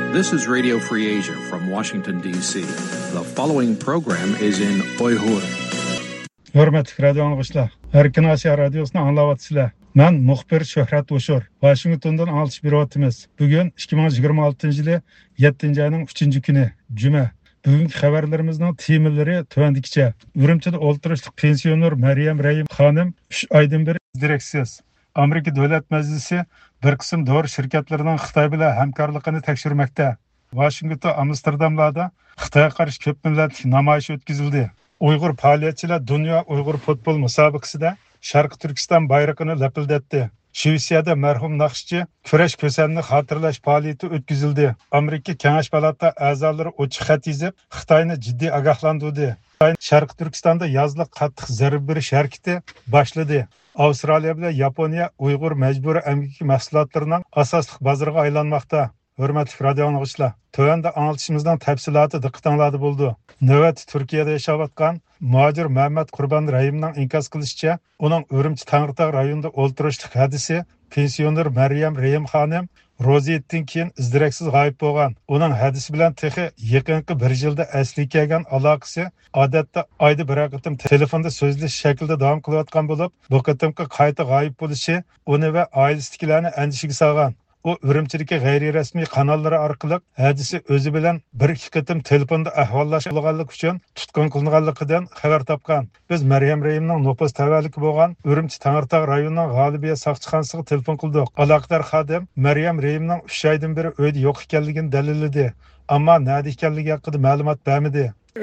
This is Radio Free Asia from Washington, D.C. The following program is in Uyghur. Hürmetli radyo anlıqçılar, Erkin Asya Radyosu'nu anlavatçılar. Ben muhbir Şöhret Uşur. Washington'dan alış bir vatimiz. Bugün 2026 yılı 7. ayının 3. günü, Cuma. Bugünkü haberlerimizin temelleri tövendikçe. Ürümçide oltırışlık pensiyoner Meryem Reyim Hanım 3 aydan beri direksiz. Amerika Devlet Meclisi bir kısım doğru şirketlerinin Xitoy bilan hamkorligini tekshirmoqda. Washington, Amsterdamlarda Xitoyga qarshi ko'p millatlik namoyish o'tkazildi. Uyg'ur faoliyatchilar Dunyo Uyg'ur futbol musobaqasida Sharq Turkiston bayrog'ini lapildatdi. Shvetsiyada marhum naqshchi kurash ko'samni xotirlash faoliyati o'tkazildi. Amerika Kengash palata a'zolari ochiq xat yozib, Xitoyni jiddiy ogohlantirdi. Sharq Turkistonda yozliq qattiq zarba berish harakati boshladi. Avstraliya bilan Yaponiya Uyg'ur majburiy emgak mahsulotlarining asosli bozoriga aylanmoqda. Hürmetli radyo anlıqçılar, tövende anlatışımızdan tafsilati diqqatinglarda bo'ldi. Navbat Turkiyada yashayotgan muhacir Mehmet Kurban Rahimning inkos qilishicha, uning Urumchi Tangritog' rayonida o'ltirishlik hadisi pensioner Meryem Reyim Hanım ro'ziyatdan keyin izdiraksiz g'oyib bo'lgan. Uning hadisi bilan texi yaqinqi bir yilda asli kelgan aloqasi odatda oyda bir qatim telefonda so'zlash shaklida davom qilayotgan bo'lib, bu qatimqi qayta g'oyib bo'lishi uni va oilasidagilarni andishiga solgan. O Urumchidagi g'ayriy rasmiy kanallari orqali hadisi o'zi bilan bir ikki qatim telefonda ahvollashganligi uchun tutqun qilinganligidan xabar topgan. Biz Meryem Reyimning nopos tavalliki bo'lgan Urumchi Tangritog' rayonining g'olibiya soqchixonasiga telefon qildik. Aloqador xodim Meryem Reyimning 3 oydan beri uyda yo'q ekanligini dalilladi. Ammo nada ekanligi haqida ma'lumot bermadi.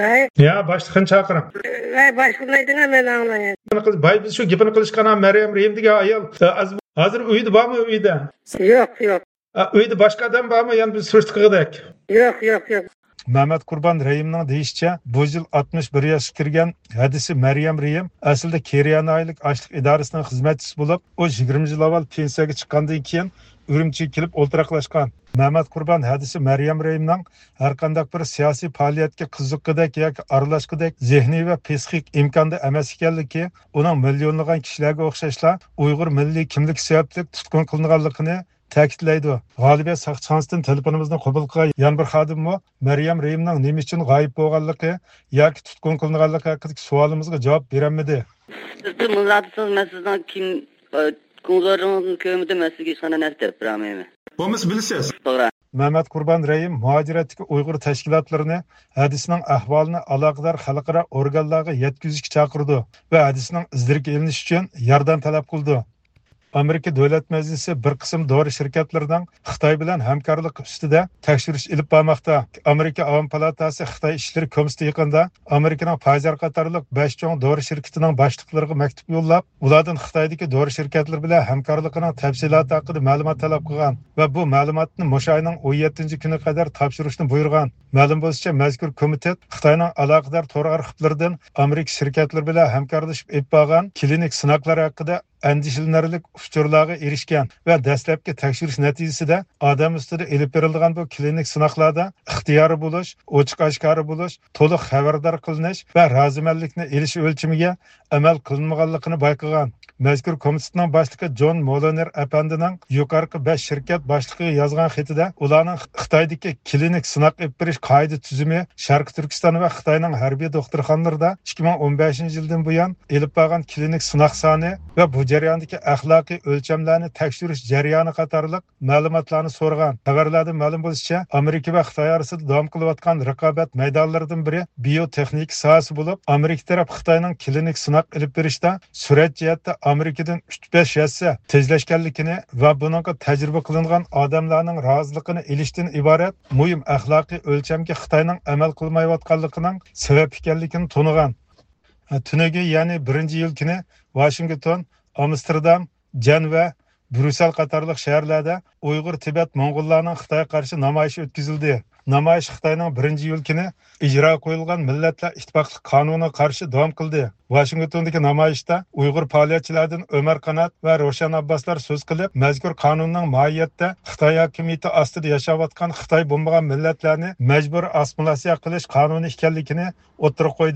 Ya boshliqni chaqiring. Boshliqni men anglayapman. Bay biz shu gapini qilishgan Meryem Reyim degan ayol hozir uyda bormi uyda? Yo'q. Uyda boshqa odam bormi? Yani biz surishtiqdak. Yo'q. Mehmet Kurban Reyimning deyishicha, bu yil 61 yoshga kirgan hadisi Meryem Reyim aslida Keriyana oylik ochliq idorasining xizmatchisi bo'lib, o 20 yil avval pensiyaga chiqqandan keyin Urumchiga kelib o'ltiraqlashgan. Mehmet Kurban hadisi Meryem Reyimning har qanday bir siyosiy faoliyatga qiziqqidek yoki aralashqidek zehniy va psixik imkonda emas ekanligi, uning millionlagan kishilarga o'xshashla Uyg'ur milliy kimlik sababli tutqun qilinganligini ta'kidlaydi. G'olibiyat soqchixonasidan telefonimizni qabul qilgan yana bir xodimmi Meryem Reyimning nima uchun g'oyib bo'lganligi yoki tutqun qilinganligi haqidagi savolimizga javob berolmadi. Siz millatisiz, men sizdan kim qo'ng'irog'ini ko'mdi, men sizga hech qanday narsa deb beramayman. Bo'lmasa bilasiz. To'g'ri. Mehmet Kurban Reyim muhojiratdagi Uyg'ur tashkilotlarini hadisning ahvolini aloqador xalqaro organlarga yetkazishga chaqirdi va hadisning izlariga ilinish uchun yordam talab qildi. Amerika Devlet Meclisi bir qism dori şirketlerining Xitoy bilan hamkorlik ustida tekshirish ilib bormoqda. Amerika Avam palatasi Xitoy ishlari komiteti yaqinda Amerikaning Pfizer qatorliq 5 cho'ng dori shirkatining boshliqlariga maktub yo'llab, ulardan Xitoydagi dori shirkatlar bilan hamkorligining tafsiloti haqida ma'lumot talab qilgan va bu ma'lumotni o'sha oyning 17-kuni qadar topshirishni buyurgan. Ma'lum bo'lishicha, mazkur komitet Xitoyning aloqador tor arxivlaridan Amerika shirkatlari bilan hamkorlashib olib borgan klinik sinovlar haqida andishilanarlik uchurlarga erishgan va dastlabki tekshirish natijasida odam ustida elib berilgan bu klinik sinovlarda ixtiyori bo'lish, ochiq oshkora bo'lish, to'liq xabardor qilinish va rozimanlikni elish o'lchamiga amal qilinmaganligini bayqagan. Mazkur komitetning boshlig'i John Moloner apandining yuqorqi 5 shirkat boshlig'iga yozgan xatida ularning Xitoydagi klinik sinov olib berish qoida tuzumi Sharq Turkiston va Xitoyning harbiy doktorxonalarida 2015-yildan buyon elib borgan klinik sinov soni va bu jarayondagi axloqiy o'lchamlarni tekshirish jarayoni qatorliq ma'lumotlarni so'ragan. Xabarlarda ma'lum bo'lishicha, Amerika va Xitoy orasida davom qilayotgan raqobat maydonlaridan biri biotexnik sohasi bo'lib, Amerika taraf Xitoyning klinik sinov olib berishda surat jihatda Amerikadan 3-5 yassa tezlashganligini va buningga tajriba qilingan odamlarning roziligini elishdan iborat muhim axloqiy o'lchamga Xitoyning amal qilmayotganligining sabab ekanligini tonigan. Tunagi, ya'ni 1-iyul kuni Washington, Amsterdam, Jan va Bryussel qatorliq shaharlarda Uyg'ur Tibet Mo'ng'ullarning Xitoyga qarshi namoyish o'tkazildi. Namoyish Xitoyning 1-iyul kuni ijro qo'yilgan Millatlar Ittifoqlik qonuniga qarshi davom qildi. Washingtondagi namoyishda Uyg'ur faoliyatchilaridan Ömer Qanat va Roshan Abbaslar so'z qilib, mazkur qonunning mohiyatda Xitoy hokimiyati ostida yashayotgan Xitoy bo'lmagan millatlarni majbur assimilyatsiya qilish qonuni ekanligini o'tirib qo'ydi.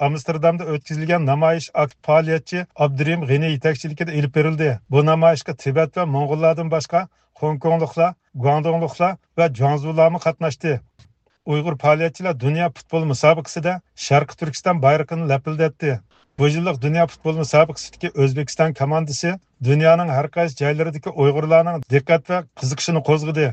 Amsterdamda o'tkazilgan namoyish akt faoliyatchi Abdurim G'ini yetakchiligida ilib berildi. Bu namoyishga Tibet va Mo'ng'ullardan boshqa Hongkongliklar, Guangdongliklar va Jiangsularmi qatnashdi. Uyg'ur faoliyatchilar dunyo futbol musobaqasida Sharqi Turkiston bayrog'ini lapildatdi. Bu yillik dunyo futbol musobaqasidagi O'zbekiston komandasi dunyoning har qaysi joylaridagi Uyg'urlarning diqqat va qiziqishini qo'zg'adi.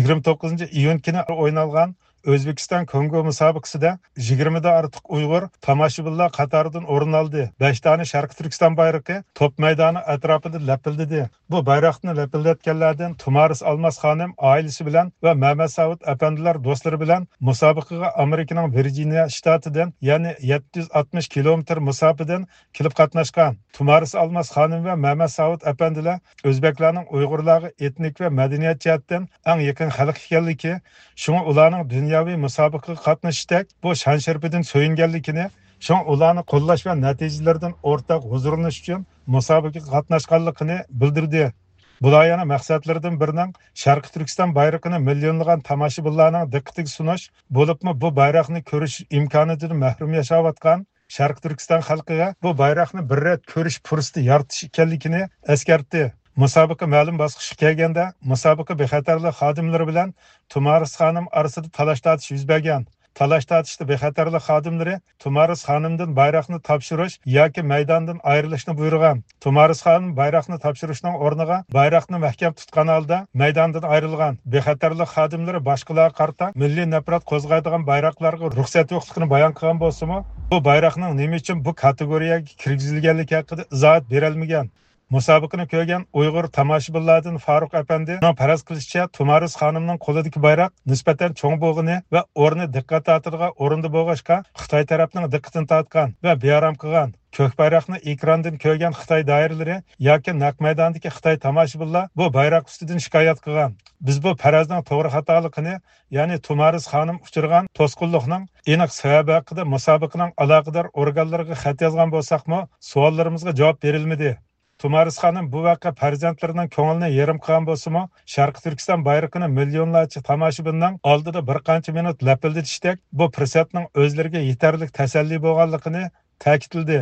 29-iyun kuni o'ynalgan O'zbekiston Kongo musobaqasida 20 dan ortiq Uyg'ur tomoshabinlar qatoridan o'rin oldi. 5 dona Sharq Turkiston bayrog'i top maydoni atrofida lapildadi. Bu bayroqni lapildatganlardan Tumaris Almas xonim oilasi bilan va Mehmet Savud apandilar do'stlari bilan musobaqaga Amerikaning Virginia shtatidan, ya'ni 760 kilometr masofadan kelib qatnashgan. Tumaris Almas xonim va Mehmet Savud apandilar o'zbeklarning Uyg'urlarga etnik va madaniyat jihatdan eng yaqin xalq ekanligi, shunga ularning dunyoviy musobaqaga qatnashishdek bu shon sharpidan so'yinganligini, shunga ularni qo'llash va natijalardan o'rtaq huzurlanish uchun musobaqaga qatnashganligini bildirdi. Bular yana maqsadlardan birining Sharqi Turkiston bayrog'ini millionlagan tomoshabinlarning diqqatiga sunish, bo'libmi bu bayroqni ko'rish imkonidan mahrum yashayotgan Sharqi Turkiston xalqiga bu bayroqni bir ret ko'rish fursati yaratish ekanligini eskartdi. Musobaqa ma'lum bosqichga kelganda musobaqa bexatarlik xodimlari bilan Tumaris xonim orasida talash-tortish yuz bergan. Talash-tortishda bexatarlik xodimlari Tumaris xonimdan bayroqni topshirish yoki maydondan ayrilishni buyurgan. Tumaris xonim bayroqni topshirishning o'rniga bayroqni mahkam tutgan holda maydondan ayrilgan. Bexatarlik xodimlari boshqalarga qarata milliy nafrat qo'zg'aydigan bayroqlarga ruxsat yo'qligini bayon qilgan bo'lsa-mu, bu bayroqning nima uchun bu kategoriyaga kirgizilganligi haqida izoh berilmagan. Musobaqani ko'rgan Uyg'ur tomoshabinlardan Faruq apandi faraz qilishicha, Tumaris xonimning qo'lidagi bayroq nisbatan cho'ng bo'lg'ini va o'rni diqqat tortadigan o'rinda bo'lg'achqa Xitoy tarafining diqqatini tortgan va bearam qilgan. Ko'k bayroqni ekrandan ko'rgan Xitoy doiralari yoki naq maydondagi Xitoy tomoshabinlar bu bayroq ustidan shikoyat qilgan. Biz bu farazning to'g'ri xatoligini, ya'ni Tumaris xonim uchirgan to'sqinlikning aniq sababi haqida musobaqaning aloqador organlariga xat yozgan bo'lsak-mu, savollarimizga javob berilmadi. Tumaris xonim bu vaqa farzandlarining ko'nglini yerim qilgan bo'lsa-mu, Sharqi Turkiston bayrog'ini millionlarcha tomoshabinning oldida bir qancha minut lapildatishdek bu fursatning o'zlariga yetarli tasalli bo'lganligini ta'kidladi.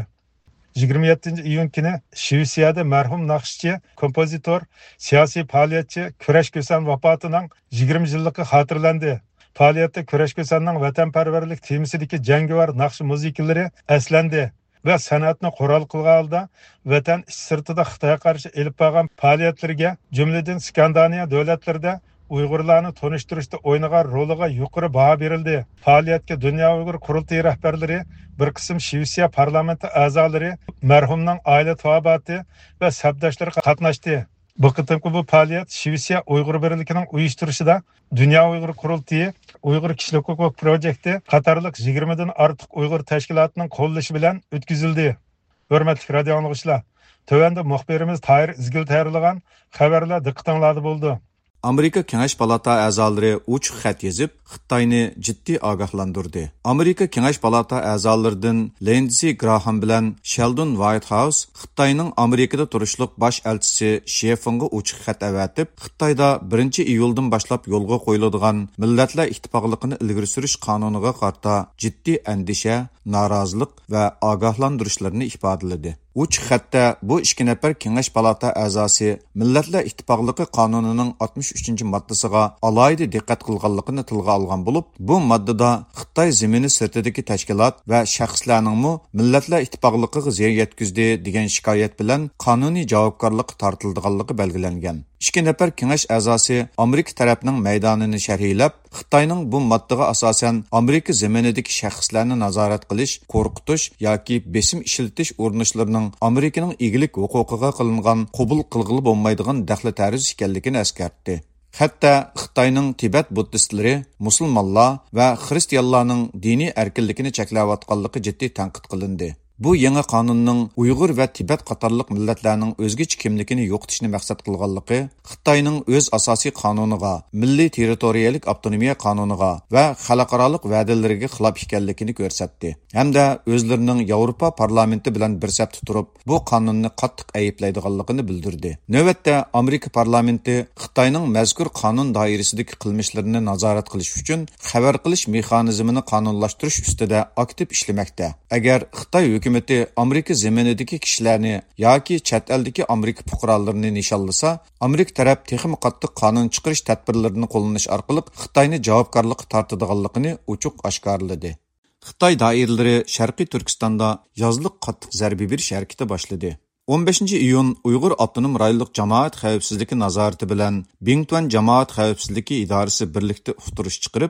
27-iyun kuni Shvetsiyada marhum naqshchi, kompozitor, siyosiy faoliyatchi Kurash Ko'san vafotining 20 yilligi xotirlandi. Faoliyatda Kurash Ko'sanning vatanparvarlik temasidagi jangovar naqsh musiqalari aslandi va san'atni qo'ral qilgan holda vatan ichsirtida Xitoyga qarshi elib borgan faoliyatlariga, jumladan Skandinaviya davlatlarida Uyg'urlarni tanishtirishda o'ynagan roliga yuqori baho berildi. Faoliyatga Dunyo Uyg'ur qurultiyi rahbarlari, bir qism Shvetsiya parlamenti a'zolari, marhumning oila to'abati va sabdoshlari qatnashdi. Bu qitimki bu faoliyat Shvetsiya Uyg'ur birligining uyushtirishida Dunyo Uyg'ur qurultiyi, Uyg'ur kishilik huquq projekti qatorliq 20 dan ortiq Uyg'ur tashkilotining qo'llashi bilan o'tkazildi. Hurmatli radio anglag'uchilar, tövəndə muxbirimiz Tahir İzgil tayyorlagan xabarlar diqqətinizdə bo'ldi. Amerika Kengash Palata a'zolari ochiq xat yozib, Xitoyni jiddiy ogohlantirdi. Amerika Kengash Palata a'zolaridan Lindsey Graham bilan Sheldon Whitehouse Xitoyning Amerikada turishliq bosh elchisi Shefinga ochiq xat avatib, Xitoyda 1-iyuldan boshlab yo'lga qo'yiladigan Millatlar Ittifoqligini ilgari surish qonuniga qarta jiddiy andisha, norozilik va ogohlantirishlarni ifodaladi. Uch xatda bu 2 nafar Kengash Palata a'zosi Millatlar Ittifoqligi qonunining 63-moddasiga alohida diqqat qilganligini tilga olgan bo'lib, bu moddada Xitoy zemini sirtidagi tashkilot va shaxslarning Millatlar Ittifoqligiga ziyon yetkazdi degan shikoyat bilan qonuniy javobgarlik tortilganligi belgilangan. 2 nafar Kengash a'zosi Amerika tarafining maydonini sharhlab, Xitoyning bu moddaga asosan Amerika zeminidagi shaxslarni nazorat qilish, qo'rqitish yoki besim ishiltish urinishlarining Amerikaning egilik huquqiga qilingan qabul qilg'ili bo'lmaydigan daxli tarz ekanligini eskartdi. Hatto Xitoyning Tibet buddistlari, musulmonlar va xristianlarning diniy erkinligini cheklayotganligi jiddiy tanqid qilindi. Bu yangi qonunning Uyg'ur va Tibet qatorliq millatlarning o'zgacha kimligini yo'qotishni maqsad qilganligi Xitoyning o'z asosiy qonuniga, milliy territoriyalik avtonomiya qonuniga va xalqaro va'dalariga xilof ekanligini ko'rsatdi. Hamda o'zlarining Yevropa parlamenti bilan bir safda turib, bu qonunni qattiq ayiblaydiganligini bildirdi. Navbatda Amerika parlamenti Xitoyning mazkur qonun doirasidagi qilmishlarini nazorat qilish uchun xabar qilish mexanizmini qonunlashtirish ustida aktiv ishlamoqda. Agar Xitoy hukumati Amerika zaminidagi kishilarni yoki chet eldagi Amerika fuqarolarini nishonlasa, Amerika taraf texnik qattiq qonun chiqarish tadbirlarini qo'llanish orqali Xitoyni javobgarlikka tortadiganligini ochiq oshkorladi. Xitoy doiralari Sharqiy Turkistonda yozliq qattiq zarba berish harakati boshladi. 15 iyun Uyg'ur Avtonom rayonlik jamoat xavfsizligi nazorati bilan Bingtuan jamoat xavfsizligi idorasi birlikda uqtirish chiqarib,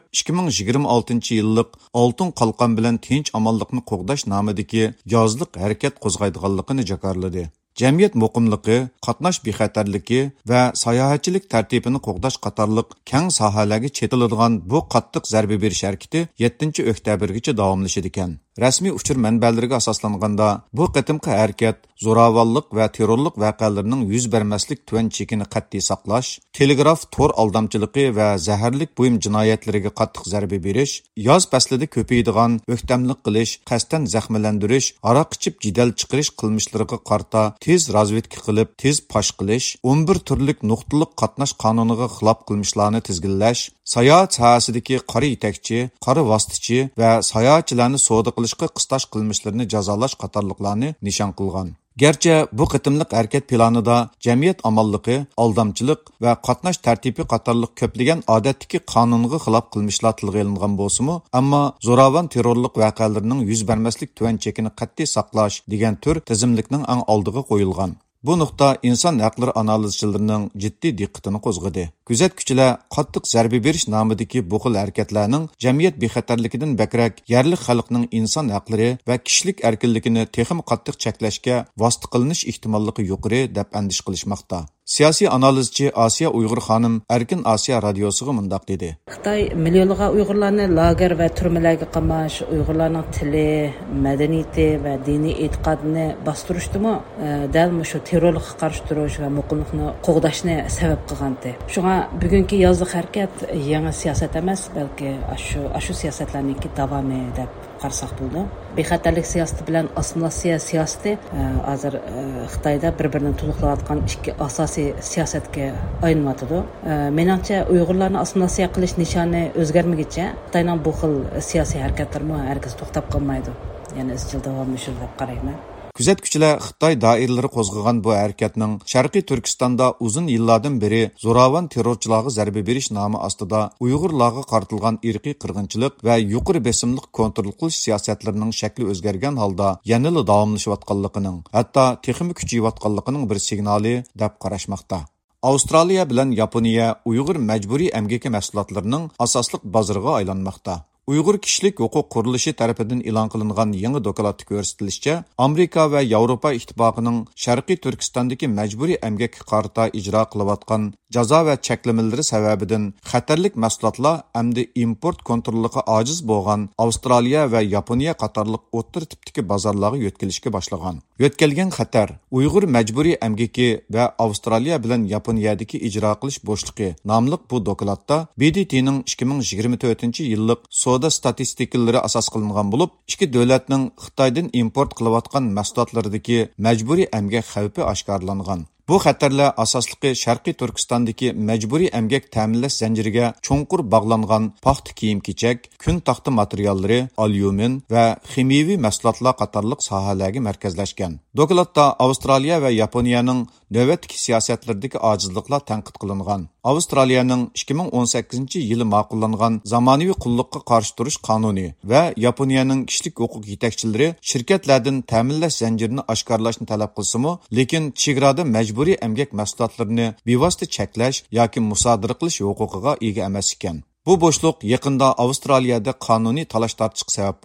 2026-yillik Oltin qalqon bilan tinch amonlikni qo'g'dash nomidagi yozliq harakat qo'zg'aydiganligini jakarladi. Jamiyat muqimligi, qatnash bexatarligi va sayohatchilik tartibini qo'g'dash qatorliq keng sohalarga chetiladigan bu qattiq zarba berish harakati 7-oktyabrgacha davomlashadi ekan. Rasmiy uchur manbalariga asoslanganda bu qitimqi harakat zo'ravonlik va terrorlik voqealarining yuz bermaslik tuvan chekini qat'iy saqlash, telegraf tor aldamchiligi va zaharlik buyum jinoyatlariga qattiq zarba berish, yoz faslida ko'paydigan o'ktamlik qilish, qasddan zaxmlantirish, aroq ichib jidal chiqarish qilmishlariga qarta tez razvedka qilib, tez pash qilish, 11 turlik nuqtaliq qatnash qonuniga xilof qilmishlarni tizginlash, sayohat sohasidagi qora yetakchi, qora vositachi va sayohatchilarni savdo qilishga qistash qilmishlarini jazolash qatorliqlarni nishon qilgan. Gerçi bu qitimliq harakat planida jamiyat amonligi, aldamchilik va qatnash tartibi qatorliq ko'plagan odatdagi qonunga xilof qilmishlar tilga olingan bo'lsa-mu, ammo zo'ravon terrorlik voqealarining yuz bermaslik tuvan chekini qat'iy saqlash degan tur tizimlikning eng oldiga qo'yilgan. Bu nuqta inson haqlari analizchilarining jiddiy diqqatini qo'zg'adi. Kuzatuvchilar qattiq zarba berish nomidagi bu xil harakatlarning jamiyat bexatarligidan bakrak yerli xalqning inson haqlari va kishilik erkinligini texim qattiq cheklashga vosita qilinish ehtimolligi yuqori deb andish qilishmoqda. Siyosiy analizchi Asiya Uyg'ur xonim Erkin Asiya radiosiga mundaq dedi. Xitoy millionlagan Uyg'urlarni lager va turmalarga qamash, Uyg'urlarning tili, madaniyati va diniy e'tiqodini bostirishdimi, dal shu terrorlikqa qarshi turish va muqimlikni qo'g'dashni sabab qilgandi. Shunga bugungi yozliq harakat yangi siyosat emas, balki shu siyosatlarning davomi deb qarasak bo'ldi. Bexatarlik siyosati bilan assimilyatsiya siyosati hozir Xitoyda bir-birini to'liqlayotgan ikki asosiy siyosatga aylanmoqda. Menimcha Uyg'urlarni assimilyatsiya qilish nishoni o'zgarmaguncha Xitoyning bu xil siyosiy harakatlarni hargiz to'xtab qolmaydi. Ya'ni izchil davomlashadi deb qarayman. Kuzatuvchilar Xitoy doiralari qo'zg'agan bu harakatning Sharqiy Turkistonda uzun yillardan beri zo'ravon terrorchilarga zarba berish nomi ostida Uyg'urlarga qartilgan irqiy qirg'inchilik va yuqori besimlik kontrol qilish siyosatlarining shakli o'zgargan holda yanada davomlashayotganligining, hatto texnik kuchayotganligining bir signali deb qarashmoqda. Avstraliya bilan Yaponiya Uyg'ur majburiy emgaki mahsulotlarining asosliq bozoriga aylanmoqda. Uyg'ur kishilik huquq qurilishi tarafidan e'lon qilingan yangi dokladda ko'rsatilishicha, Amerika va Yevropa ittifoqining Sharqiy Turkistondagi majburiy emgakka qarata ijro qilayotgan jazo va cheklamalar sababidan xatarlik mahsulotlar hamda import kontrolliga ojiz bo'lgan Avstraliya va Yaponiya qatorliq o'rta tipdagi bozorlarga yo'tkilishga boshlagan. Yo'tkalgan xatar Uyg'ur majburiy emgaki va Avstraliya bilan Yaponiyadagi ijro qilish bo'shliqi nomli bu dokladda BDTning 2024-yillik savdo statistikaları asas qilingan bo'lib, ikki davlatning Xitoydan import qilayotgan mahsulotlardagi majburiy emgak xavfi oshkorlangan. Bu xatarlar asosligi Sharqiy Turkistondagi majburiy emgak ta'minlash zanjiriga cho'nqur bog'langan paxta kiyim-kechak, kun taxta materiallari, alyumin va ximiyaviy mahsulotlar qatorliq sohalarga markazlashgan. Dokladda Avstraliya va Yaponiyaning navbatdagi siyosatlaridagi ojizliklar tanqid qilingan. Avstraliyaning 2018-yili ma'qullangan zamonaviy qulluqqa qarshi turish qonuni va Yaponiyaning kishilik huquq yetakchilari shirkatlardan ta'minlash zanjirini oshkorlashni talab qilsa-mu, lekin chegarada majburiy emgak mahsulotlarini bevosita cheklash yoki musodara qilish huquqiga ega emas ekan. Bu bo'shliq yaqinda Avstraliyada qonuniy talash-tortishga sabab bo'lgan.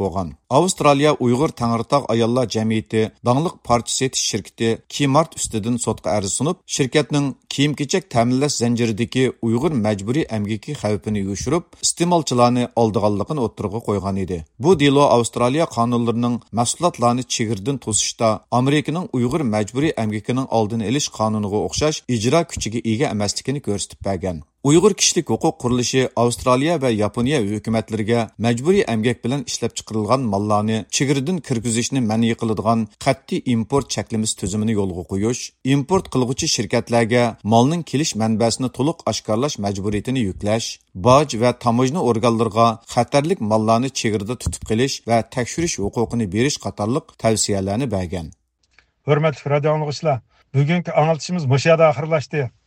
Avstraliya Uyg'ur Tangirtog' ayollar jamiyati dаңlıq parça setish shirkati Kmart ustidan sotqa arz sunib, shirkatning kiyim-kechak ta'minlash zanjiridagi Uyg'ur majburiy amgaki xavfini yo'shirib, iste'molchilarni oldiganligini o'ttirg'a qo'ygan edi. Bu delo Avstraliya qonunlarining mahsulotlarni chegirdan to'sishda Amerikaning Uyg'ur majburiy amgakining oldini olish qonuniga o'xshash ijro kuchiga ega emasligini ko'rsatib bergan. Uyg'ur kishilik huquq qurilishi Avstraliya va Yaponiya hukumatlariga majburiy emgak bilan ishlab chiqarilgan mallarni chegirdan kirgizishni ma'ni qiladigan qat'iy import cheklamasi tuzumini yo'lga qo'yish, import qilguvchi shirkatlarga malning kelish manbasini to'liq oshkorlash majburiyatini yuklash, boj va tamojna organlariga xatarlik mallarni chegirda tutib qilish va tekshirish huquqini berish qatorliq tavsiyalarni bergan. Hurmatli radio anglag'uchilar, bugungi anglitishimiz bu yerda oxirlashdi.